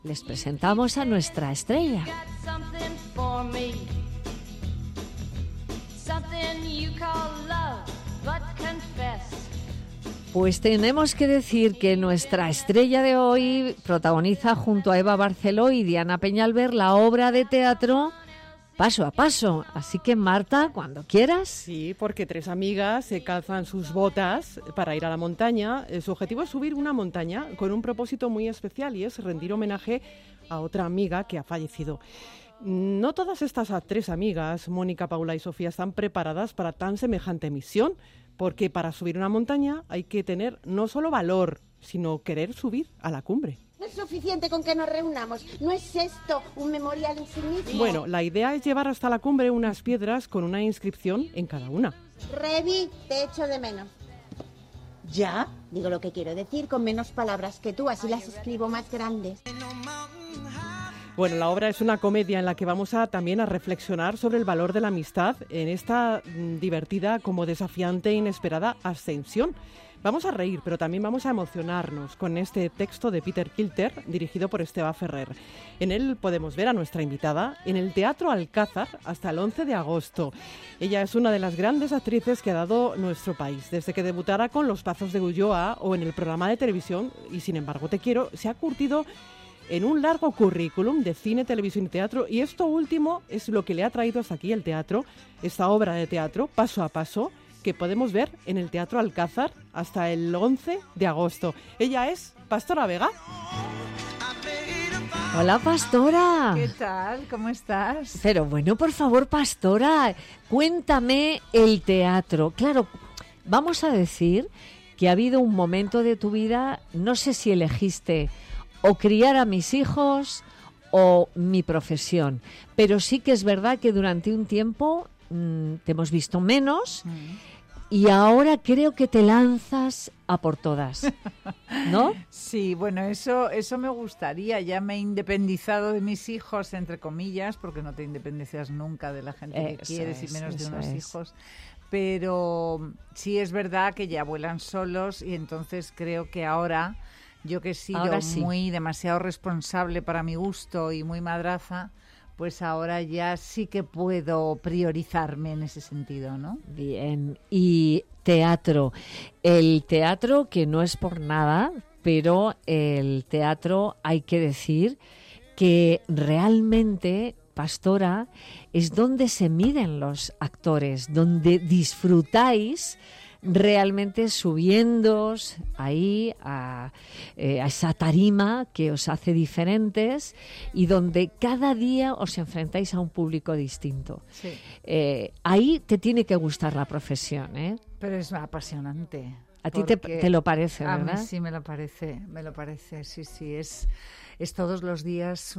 Les presentamos a nuestra estrella. Pues tenemos que decir que nuestra estrella de hoy protagoniza junto a Eva Barceló y Diana Peñalver la obra de teatro Paso a Paso. Así que, Marta, cuando quieras. Sí, porque tres amigas se calzan sus botas para ir a la montaña. Su objetivo es subir una montaña con un propósito muy especial y es rendir homenaje a otra amiga que ha fallecido. No todas estas tres amigas, Mónica, Paula y Sofía, están preparadas para tan semejante misión, porque para subir una montaña hay que tener no solo valor, sino querer subir a la cumbre. No es suficiente con que nos reunamos. ¿No es esto un memorial en sí mismo? Bueno, la idea es llevar hasta la cumbre unas piedras con una inscripción en cada una. Revi, te echo de menos. ¿Ya? Digo lo que quiero decir con menos palabras que tú, así las escribo más grandes. Bueno, la obra es una comedia en la que vamos también a reflexionar sobre el valor de la amistad en esta divertida como desafiante e inesperada ascensión. Vamos a reír, pero también vamos a emocionarnos con este texto de Peter Kilter, dirigido por Esteba Ferrer. En él podemos ver a nuestra invitada en el Teatro Alcázar hasta el 11 de agosto. Ella es una de las grandes actrices que ha dado nuestro país. Desde que debutara con Los Pazos de Ulloa o en el programa de televisión Y sin embargo te quiero, se ha curtido en un largo currículum de cine, televisión y teatro, y esto último es lo que le ha traído hasta aquí el teatro, esta obra de teatro, Paso a Paso, que podemos ver en el Teatro Alcázar hasta el 11 de agosto. Ella es Pastora Vega. Hola, Pastora. ¿Qué tal? ¿Cómo estás? Pero bueno, por favor, Pastora, cuéntame el teatro. Claro, vamos a decir que ha habido un momento de tu vida, no sé si elegiste o criar a mis hijos o mi profesión, pero sí que es verdad que durante un tiempo te hemos visto menos y ahora creo que te lanzas a por todas, ¿no? Sí, bueno, eso me gustaría. Ya me he independizado de mis hijos, entre comillas, porque no te independizas nunca de la gente que quieres y menos de unos hijos. Pero sí es verdad que ya vuelan solos y entonces creo que ahora, yo que he sido demasiado responsable para mi gusto y muy madraza, pues ahora ya sí que puedo priorizarme en ese sentido, ¿no? Bien, y teatro. El teatro, que no es por nada, pero el teatro, hay que decir que realmente, Pastora, es donde se miden los actores, donde disfrutáis realmente subiéndoos ahí a esa tarima que os hace diferentes y donde cada día os enfrentáis a un público distinto. Sí. Ahí te tiene que gustar la profesión, ¿eh? Pero es apasionante. A ti te lo parece, ¿verdad? A mí sí me lo parece, sí, es todos los días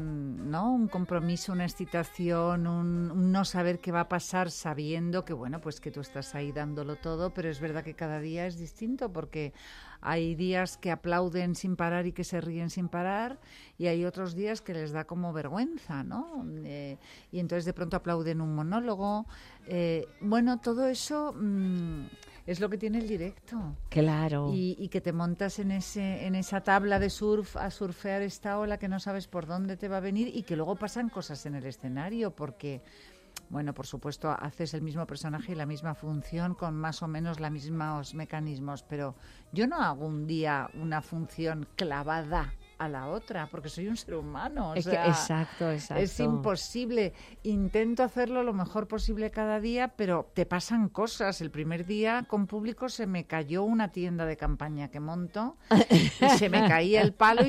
un compromiso, una excitación, un no saber qué va a pasar sabiendo que, bueno, pues que tú estás ahí dándolo todo, pero es verdad que cada día es distinto porque hay días que aplauden sin parar y que se ríen sin parar y hay otros días que les da como vergüenza, ¿no? Y entonces de pronto aplauden un monólogo. Bueno, todo eso es lo que tiene el directo. Claro. Y que te montas en esa tabla de surf a surfear esta ola que no sabes por dónde te va a venir y que luego pasan cosas en el escenario porque, bueno, por supuesto haces el mismo personaje y la misma función con más o menos los mismos mecanismos, pero yo no hago un día una función clavada a la otra, porque soy un ser humano. O sea, exacto. Es imposible. Intento hacerlo lo mejor posible cada día, pero te pasan cosas. El primer día con público se me cayó una tienda de campaña que monto y se me caía el palo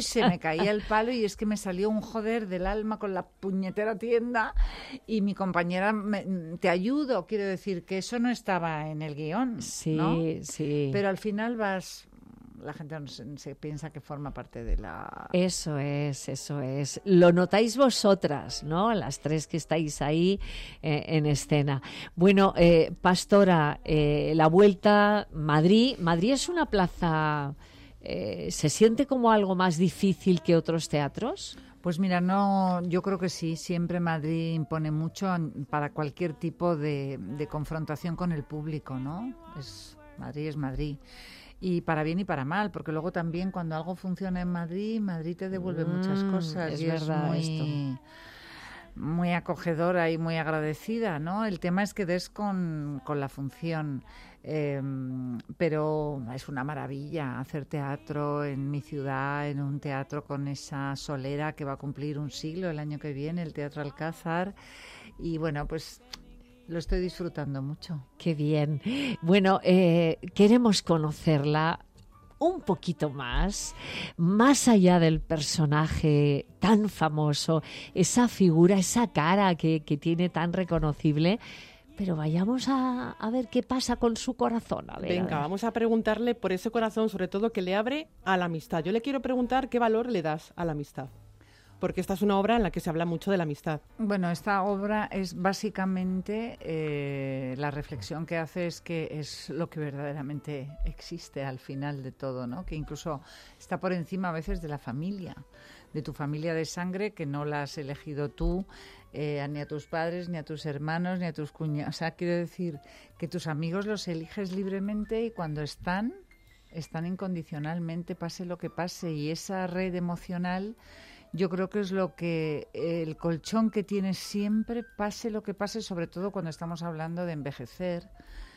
y es que me salió un joder del alma con la puñetera tienda y mi compañera te ayudo, quiero decir que eso no estaba en el guión, sí, ¿no? Sí. Pero al final la gente se piensa que forma parte de la... Eso es. Lo notáis vosotras, ¿no? Las tres que estáis ahí en escena. Bueno, Pastora, la Vuelta Madrid. Madrid es una plaza... ¿se siente como algo más difícil que otros teatros? Pues mira, no, yo creo que sí. Siempre Madrid impone mucho para cualquier tipo de confrontación con el público, ¿no? Madrid es Madrid. y para bien y para mal, porque luego también cuando algo funciona en Madrid, Madrid te devuelve muchas cosas. Es y verdad es muy acogedora y muy agradecida, ¿no? El tema es que des con la función. Pero es una maravilla hacer teatro en mi ciudad, en un teatro con esa solera que va a cumplir un siglo el año que viene, el Teatro Alcázar. Y bueno, pues lo estoy disfrutando mucho. Qué bien. Bueno, queremos conocerla un poquito más allá del personaje tan famoso, esa figura, esa cara que tiene tan reconocible. Pero vayamos a ver qué pasa con su corazón. Venga, vamos a preguntarle por ese corazón, sobre todo que le abre a la amistad. Yo le quiero preguntar qué valor le das a la amistad, porque esta es una obra en la que se habla mucho de la amistad. Bueno, esta obra es básicamente la reflexión que hace es que es lo que verdaderamente existe al final de todo, ¿no? Que incluso está por encima a veces de la familia, de tu familia de sangre, que no la has elegido tú, ni a tus padres, ni a tus hermanos, ni a tus cuñados. O sea, quiero decir que tus amigos los eliges libremente y cuando están incondicionalmente, pase lo que pase. Y esa red emocional yo creo que es lo que el colchón que tienes siempre, pase lo que pase, sobre todo cuando estamos hablando de envejecer,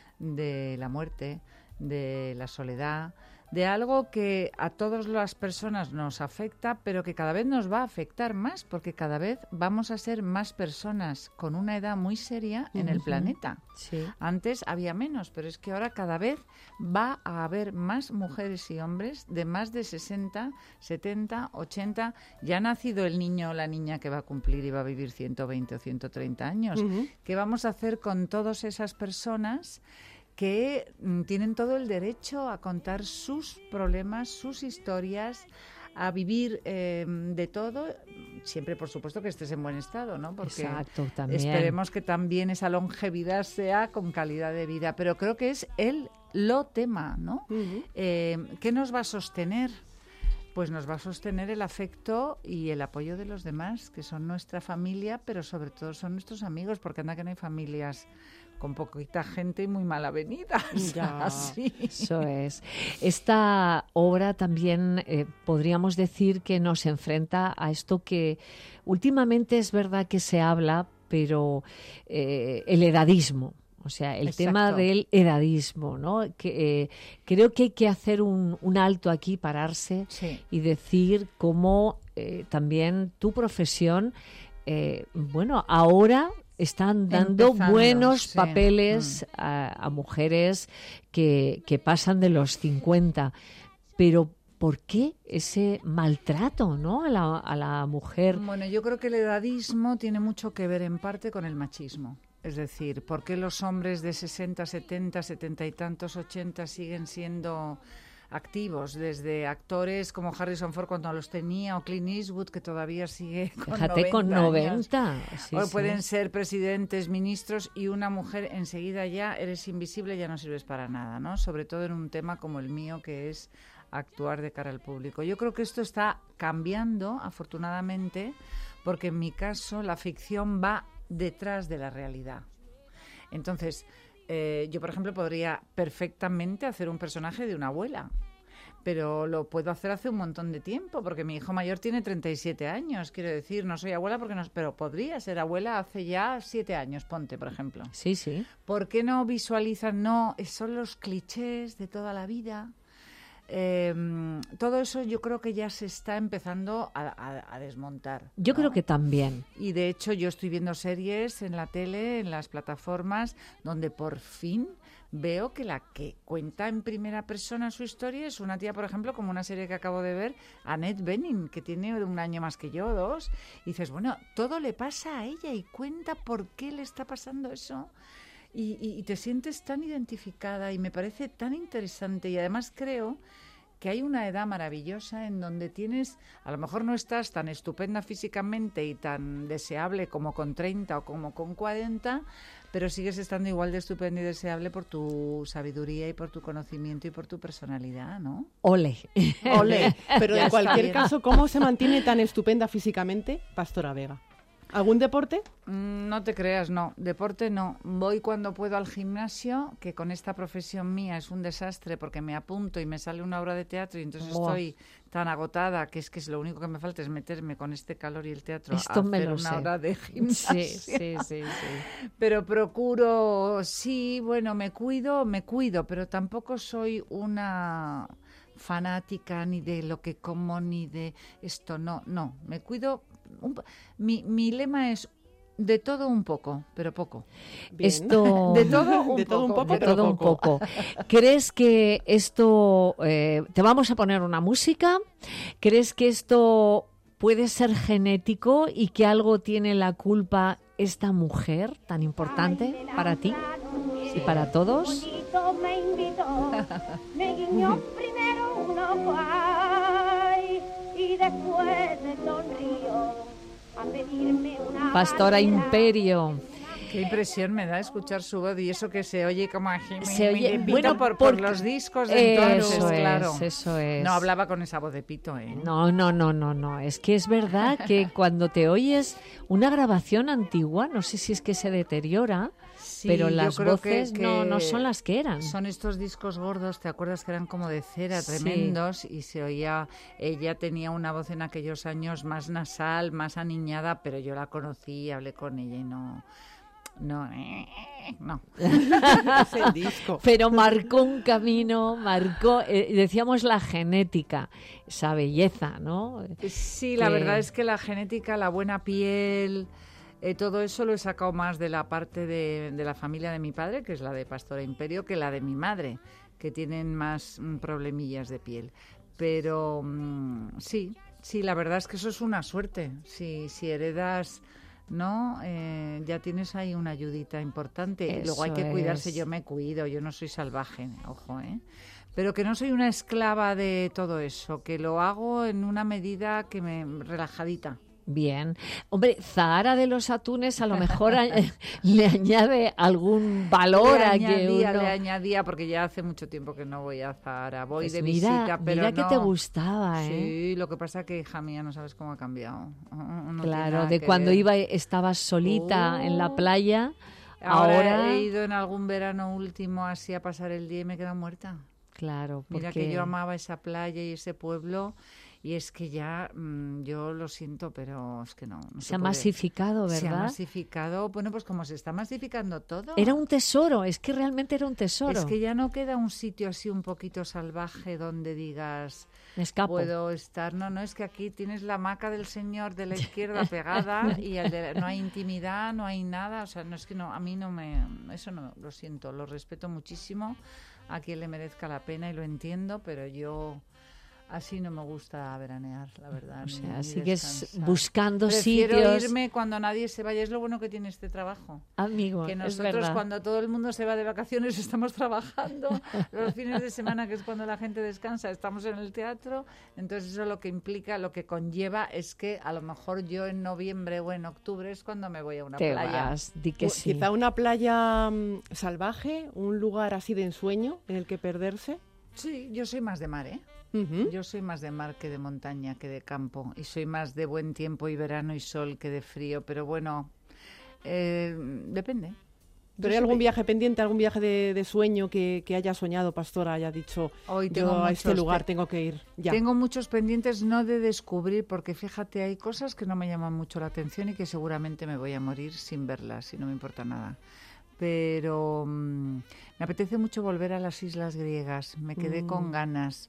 de la muerte, de la soledad, de algo que a todas las personas nos afecta, pero que cada vez nos va a afectar más, porque cada vez vamos a ser más personas con una edad muy seria en el planeta. Sí. Antes había menos, pero es que ahora cada vez va a haber más mujeres y hombres de más de 60, 70, 80. Ya ha nacido el niño o la niña que va a cumplir y va a vivir 120 o 130 años. ¿Qué vamos a hacer con todas esas personas que tienen todo el derecho a contar sus problemas, sus historias, a vivir de todo, siempre por supuesto que estés en buen estado, ¿no? Porque exacto, también. Esperemos que también esa longevidad sea con calidad de vida, pero creo que es lo tema, ¿no? ¿Qué nos va a sostener? Pues nos va a sostener el afecto y el apoyo de los demás, que son nuestra familia, pero sobre todo son nuestros amigos, porque anda que no hay familias con poquita gente y muy mal avenidas. Ya. Sí. Eso es. Esta obra también podríamos decir que nos enfrenta a esto que últimamente es verdad que se habla, pero el edadismo. O sea, el Exacto. tema del edadismo, ¿no? Que, creo que hay que hacer un alto aquí, pararse Sí. y decir cómo también tu profesión, bueno, ahora están dando Empezando, buenos sí. papeles a mujeres que pasan de los 50. Pero ¿por qué ese maltrato, ¿no? a la mujer? Bueno, yo creo que el edadismo tiene mucho que ver en parte con el machismo. Es decir, ¿por qué los hombres de 60, 70, 70 y tantos, 80 siguen siendo activos? Desde actores como Harrison Ford cuando los tenía, o Clint Eastwood, que todavía sigue con Fíjate, 90 con años. 90. Sí, Hoy sí. pueden ser presidentes, ministros, y una mujer enseguida ya eres invisible, ya no sirves para nada, ¿no? Sobre todo en un tema como el mío, que es actuar de cara al público. Yo creo que esto está cambiando, afortunadamente, porque en mi caso la ficción va detrás de la realidad. Entonces, yo, por ejemplo, podría perfectamente hacer un personaje de una abuela, pero lo puedo hacer hace un montón de tiempo, porque mi hijo mayor tiene 37 años, quiero decir, no soy abuela porque no, pero podría ser abuela hace ya 7 años, ponte, por ejemplo. Sí, sí. ¿Por qué no visualizan? No, son los clichés de toda la vida. Todo eso yo creo que ya se está empezando a desmontar, Yo ¿no? creo que también. Y de hecho yo estoy viendo series en la tele, en las plataformas, donde por fin veo que la que cuenta en primera persona su historia es una tía, por ejemplo, como una serie que acabo de ver, Annette Bening, que tiene 1 año más que yo, 2, y dices, bueno, todo le pasa a ella y cuenta por qué le está pasando eso. Y te sientes tan identificada y me parece tan interesante, y además creo que hay una edad maravillosa en donde tienes, a lo mejor no estás tan estupenda físicamente y tan deseable como con 30 o como con 40, pero sigues estando igual de estupenda y deseable por tu sabiduría y por tu conocimiento y por tu personalidad, ¿no? Ole. Ole. Pero Ya en está cualquier bien. caso, ¿cómo se mantiene tan estupenda físicamente Pastora Vega? ¿Algún deporte? No te creas, no. Deporte no. Voy cuando puedo al gimnasio, que con esta profesión mía es un desastre porque me apunto y me sale una obra de teatro y entonces estoy tan agotada que es lo único que me falta es meterme con este calor y el teatro Esto a me hacer lo una sé. hora de gimnasia. Sí. Pero procuro, sí, bueno, me cuido, pero tampoco soy una fanática ni de lo que como ni de esto, no, me cuido. Mi lema es de todo un poco, pero poco. Bien. Esto De todo un De todo un poco, poco, de pero todo un poco. poco. ¿Crees que esto, te vamos a poner una música, crees que esto puede ser genético y que algo tiene la culpa esta mujer tan importante para ti y para todos? Me invitó, me guiñó primero un ojo ay, y después me sonrió a pedirme una Pastora bandera. Imperio. Qué impresión me da escuchar su voz y eso que se oye como a Se oye- bueno, por porque- los discos de entonces, Eso es, claro. eso es. No hablaba con esa voz de pito, ¿eh? No. Es que es verdad que cuando te oyes una grabación antigua, no sé si es que se deteriora, Sí, pero yo las creo voces no son las que eran. Son estos discos gordos, ¿te acuerdas que eran como de cera, Sí. tremendos? Y se oía, ella tenía una voz en aquellos años más nasal, más aniñada, pero yo la conocí, hablé con ella y no. Es el disco. Pero marcó un camino, decíamos la genética, esa belleza, ¿no? Sí, la que- verdad es que la genética, la buena piel, todo eso lo he sacado más de la parte de la familia de mi padre, que es la de Pastora Imperio, que la de mi madre, que tienen más problemillas de piel. Pero sí, la verdad es que eso es una suerte. Si heredas, ¿no? Ya tienes ahí una ayudita importante. Y luego hay Eso que cuidarse. es. Yo me cuido, yo no soy salvaje, ojo, ¿eh? Pero que no soy una esclava de todo eso, que lo hago en una medida que me relajadita. Bien. Hombre, Zahara de los Atunes a lo mejor le añade algún valor Le a que uno... le añadía, porque ya hace mucho tiempo que no voy a Zahara. Voy Pues de mira, visita, pero mira no. que te gustaba, ¿eh? Sí, lo que pasa que, hija mía, no sabes cómo ha cambiado. No tiene Claro, nada de que cuando ver. estabas solita en la playa, Ahora ahora... he ido en algún verano último así a pasar el día y me he quedado muerta. Claro, porque... Mira que yo amaba esa playa y ese pueblo y es que ya, yo lo siento, pero es que no se ha puede. masificado, ¿verdad? Se ha masificado, bueno, pues como se está masificando todo. Era un tesoro, es que realmente era un tesoro. Es que ya no queda un sitio así un poquito salvaje donde digas, Me escapo. puedo estar. No, es que aquí tienes la hamaca del señor de la izquierda pegada y no hay intimidad, no hay nada. O sea, no es que no, a mí no me... Eso no, lo siento, lo respeto muchísimo a quien le merezca la pena y lo entiendo, pero yo... Así no me gusta veranear, la verdad. O sea, ni sigues descansar. buscando Prefiero sitios... irme cuando nadie se vaya. Es lo bueno que tiene este trabajo. Amigo, Que es nosotros verdad. cuando todo el mundo se va de vacaciones estamos trabajando. Los fines de semana, que es cuando la gente descansa, estamos en el teatro. Entonces eso lo que implica, lo que conlleva es que a lo mejor yo en noviembre o en octubre es cuando me voy a una Te playa. vas, di que sí. Quizá una playa salvaje, un lugar así de ensueño en el que perderse. Sí, yo soy más de mar, ¿eh? Ujú. Yo soy más de mar que de montaña, que de campo. Y soy más de buen tiempo y verano y sol que de frío. Pero bueno, depende. ¿Pero hay algún viaje pendiente, algún viaje de sueño que haya soñado, Pastora, haya dicho, Hoy tengo yo a este muchos, lugar tengo que ir ya? Tengo muchos pendientes no de descubrir, porque fíjate, hay cosas que no me llaman mucho la atención y que seguramente me voy a morir sin verlas y no me importa nada. Pero me apetece mucho volver a las islas griegas, me quedé con ganas.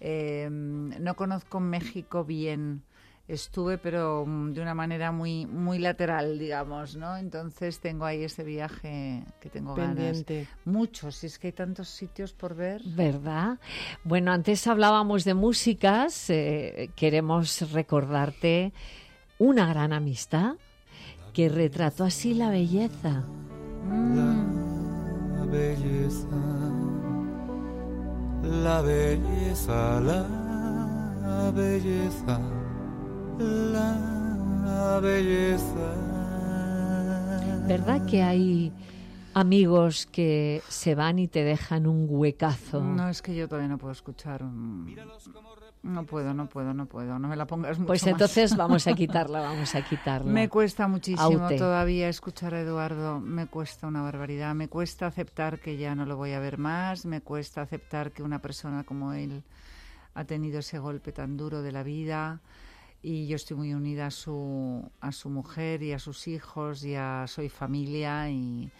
No conozco México bien. Estuve, pero de una manera muy muy lateral, digamos, ¿no? Entonces tengo ahí ese viaje que tengo Pendiente. ganas. Muchos, es que hay tantos sitios por ver. ¿Verdad? Bueno, antes hablábamos de músicas, queremos recordarte una gran amistad que retrató así la belleza. La belleza, la belleza, la belleza, la belleza. ¿Verdad que hay amigos que se van y te dejan un huecazo? No, es que yo todavía no puedo escuchar No puedo, no me la pongas mucho Pues más. entonces vamos a quitarla. Me cuesta muchísimo Aute. todavía escuchar a Eduardo, me cuesta una barbaridad, me cuesta aceptar que ya no lo voy a ver más, me cuesta aceptar que una persona como él ha tenido ese golpe tan duro de la vida, y yo estoy muy unida a su mujer y a sus hijos, soy familia,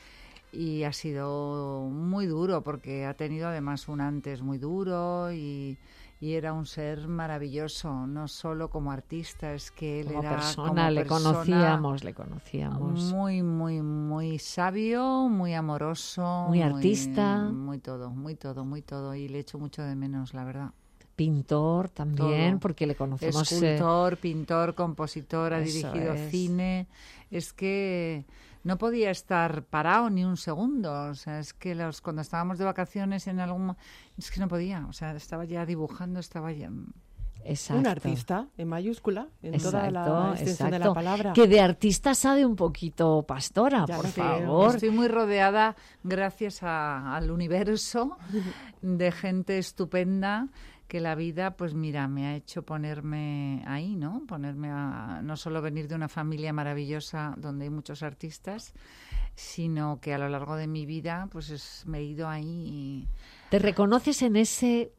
y ha sido muy duro porque ha tenido además un antes muy duro, y era un ser maravilloso, no solo como artista, es que él Como era persona, como le persona conocíamos. muy, muy, muy sabio, muy amoroso, Muy artista. muy todo, y le echo mucho de menos, la verdad. Pintor también, Todo. porque le conocemos. Escultor, pintor, compositor, ha Eso dirigido es. cine. Es que no podía estar parado ni un segundo. O sea, es que cuando estábamos de vacaciones es que no podía. O sea, estaba ya dibujando, estaba ya... Exacto. Un artista, en mayúscula, en toda la Exacto, extensión de exacto. la palabra. Que de artista sabe un poquito Pastora, Ya por lo sé. favor. Estoy muy rodeada, gracias al universo, de gente estupenda, que la vida, pues mira, me ha hecho ponerme ahí, ¿no? No solo venir de una familia maravillosa donde hay muchos artistas, sino que a lo largo de mi vida, pues me he ido ahí. ¿Te reconoces en ese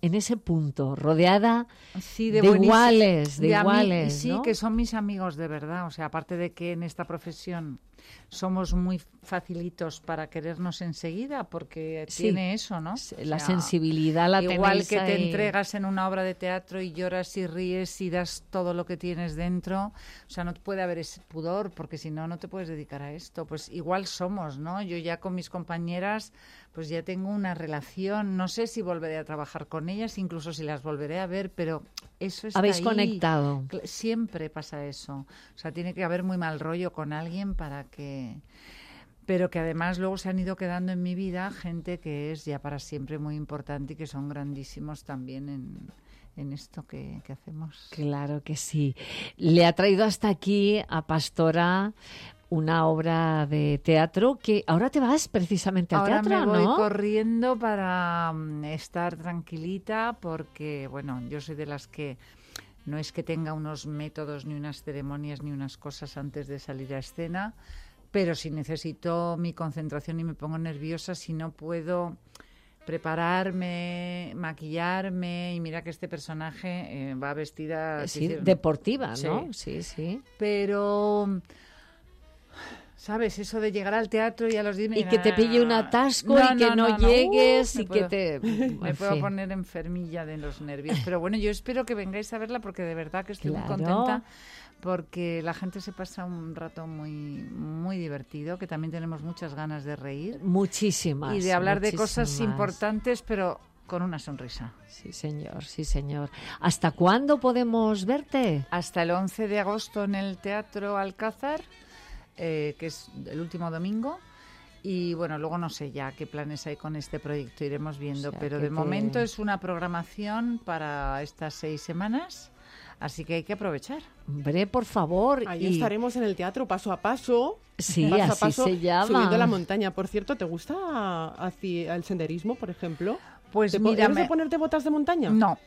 punto, rodeada Sí, de buenísimo. iguales, Y sí, ¿no? que son mis amigos de verdad. O sea, aparte de que en esta profesión somos muy facilitos para querernos enseguida, porque Sí. tiene eso, ¿no? La O sea, sensibilidad la igual tenéis que te ahí. entregas en una obra de teatro y lloras y ríes y das todo lo que tienes dentro, o sea, no puede haber ese pudor, porque si no, no te puedes dedicar a esto. Pues igual somos, ¿no? Yo ya con mis compañeras, pues ya tengo una relación, no sé si volveré a trabajar con ellas, incluso si las volveré a ver, pero eso está Habéis ahí. conectado. Siempre pasa eso. O sea, tiene que haber muy mal rollo con alguien para que... Pero que además luego se han ido quedando en mi vida gente que es ya para siempre muy importante y que son grandísimos también en esto que hacemos. Claro que sí. Le ha traído hasta aquí a Pastora una obra de teatro que ahora te vas precisamente al Ahora teatro, me voy ¿no? corriendo para estar tranquilita porque, bueno, yo soy de las que no es que tenga unos métodos ni unas ceremonias ni unas cosas antes de salir a escena, pero si necesito mi concentración y me pongo nerviosa, si no puedo prepararme, maquillarme, y mira que este personaje va vestida... Sí, deportiva, Sí. ¿no? Sí, sí. Pero... ¿Sabes? Eso de llegar al teatro y a los 10 Y que te pille un atasco y que no llegues me y que puedo- te... Me en puedo fin. poner enfermilla de los nervios. Pero bueno, yo espero que vengáis a verla porque de verdad que estoy muy Claro. contenta, porque la gente se pasa un rato muy, muy divertido, que también tenemos muchas ganas de reír Muchísimas. y de hablar de cosas muchísimas. importantes, pero con una sonrisa. Sí, señor, sí, señor. ¿Hasta cuándo podemos verte? Hasta el 11 de agosto en el Teatro Alcázar, que es el último domingo. Y bueno, luego no sé ya qué planes hay con este proyecto, iremos viendo. O sea, Pero que de momento es una programación para estas 6 semanas, así que hay que aprovechar. Hombre, por favor. Ahí y- estaremos en el teatro paso a paso. Sí, paso a así paso, se llama. Subiendo la montaña. Por cierto, ¿te gusta el senderismo, por ejemplo? Pues mira, ¿Eres de ponerte botas de montaña? No.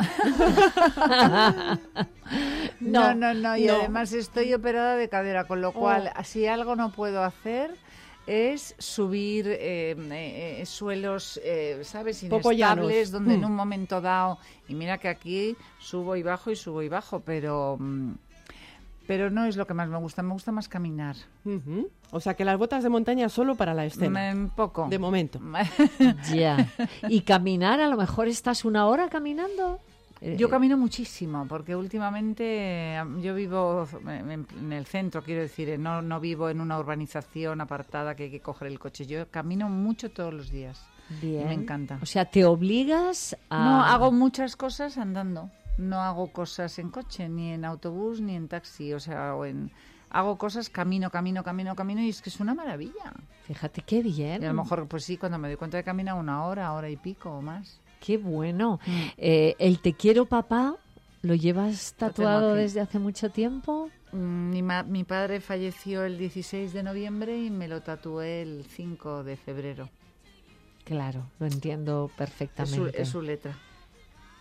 No, no. Y no. además estoy operada de cadera, con lo cual, si algo no puedo hacer es subir suelos, ¿sabes? Poco Inestables, llanos. donde en un momento dado... Y mira que aquí subo y bajo, pero no es lo que más me gusta más caminar. Ujú. O sea, que las botas de montaña solo para la escena. Un poco. De momento. Ya. Y caminar, a lo mejor estás una hora caminando. Yo camino muchísimo, porque últimamente yo vivo en el centro, quiero decir, no vivo en una urbanización apartada que hay que coger el coche. Yo camino mucho todos los días. Bien. Me encanta. O sea, te obligas a... No, hago muchas cosas andando. No hago cosas en coche, ni en autobús, ni en taxi. O sea, hago cosas, camino, y es que es una maravilla. Fíjate qué bien. Y a lo mejor, pues sí, cuando me doy cuenta de caminar una hora y pico o más. Qué bueno. El Te quiero papá, ¿lo llevas tatuado aquí. desde hace mucho tiempo? Mi padre falleció el 16 de noviembre y me lo tatué el 5 de febrero. Claro, lo entiendo perfectamente. Es su letra.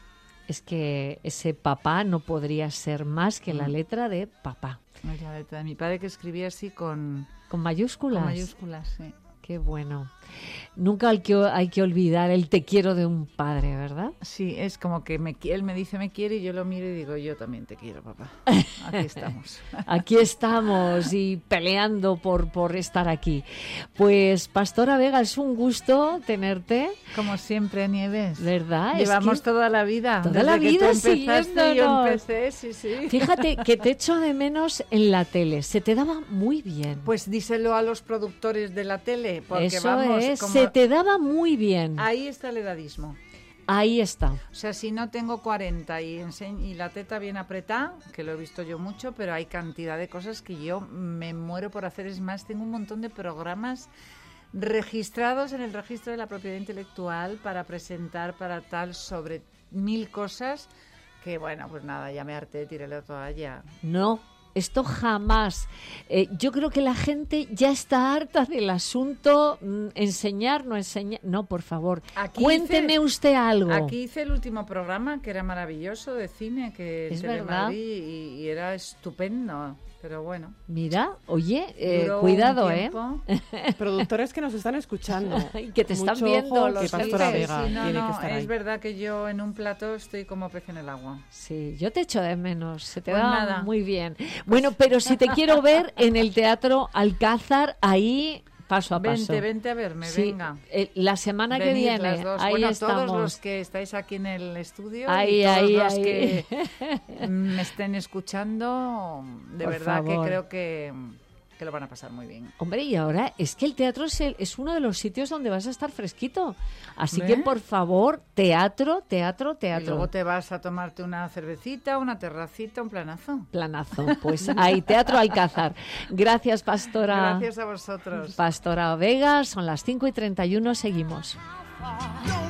Es que ese papá no podría ser más que la letra de papá. Es la letra de mi padre, que escribía así con mayúsculas. Con mayúsculas, sí. Qué bueno. Nunca hay que olvidar el te quiero de un padre, ¿verdad? Sí, es como que él me dice me quiere y yo lo miro y digo, yo también te quiero, papá. Aquí estamos. Aquí estamos y peleando por estar aquí. Pues, Pastora Vega, es un gusto tenerte. Como siempre, Nieves. ¿Verdad? Llevamos toda la vida. Toda la vida siguiéndonos. Yo empecé, sí. Fíjate que te echo de menos en la tele. Se te daba muy bien. Pues díselo a los productores de la tele. Porque eso vamos, es, se te daba muy bien. Ahí está el edadismo. Ahí está. O sea, si no tengo 40 y la teta bien apretada, que lo he visto yo mucho, pero hay cantidad de cosas que yo me muero por hacer. Es más, tengo un montón de programas registrados en el registro de la propiedad intelectual para presentar, para tal, sobre 1000 cosas que, bueno, pues nada, ya me harté, tiré la toalla. No. Esto jamás. Yo creo que la gente ya está harta del asunto enseñar, no enseñar. No, por favor, cuénteme usted algo. Aquí hice el último programa, que era maravilloso, de cine, que es Telemadrid, y era estupendo. Pero bueno. Mira, oye, cuidado, Productores que nos están escuchando. Y que te están mucho viendo ojo, los que Pastora Vega sí, tiene que estar ahí. Es verdad que yo en un plató estoy como pez en el agua. Sí, yo te echo de menos. Se te pues da nada. Muy bien. Bueno, pero si te quiero ver en el Teatro Alcázar, ahí... Paso a paso. Vente a verme, sí, venga. La semana que Venid viene, las dos. ahí bueno, estamos. todos los que estáis aquí en el estudio ahí, y todos ahí, los ahí. que me estén escuchando, de Por verdad favor. que creo que lo van a pasar muy bien. Hombre, y ahora es que el teatro es uno de los sitios donde vas a estar fresquito. Así que, por favor, teatro. Y luego te vas a tomarte una cervecita, una terracita, un planazo. Planazo. Pues hay Teatro Alcázar. Gracias, Pastora. Gracias a vosotros. Pastora Vega, son las 5:31, seguimos. No